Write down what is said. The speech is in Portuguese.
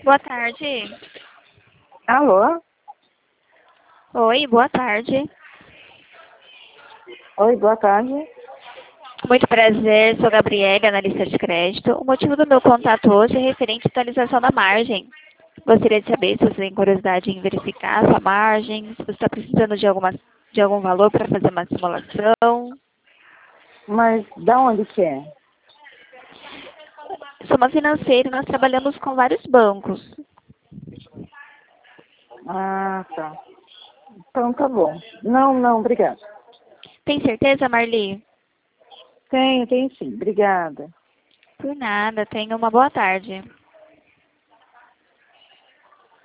Boa tarde. Alô? Oi, boa tarde. Oi, boa tarde. Muito prazer, sou Gabriela, analista de crédito. O motivo do meu contato hoje é referente à atualização da margem. Gostaria de saber se você tem curiosidade em verificar a sua margem, se você está precisando de algum valor para fazer uma simulação. Mas da onde que é? Somos financeira e nós trabalhamos com vários bancos. Ah, tá. Então tá bom. Não, obrigada. Tem certeza, Marli? Tenho sim. Obrigada. Por nada, tenha uma boa tarde.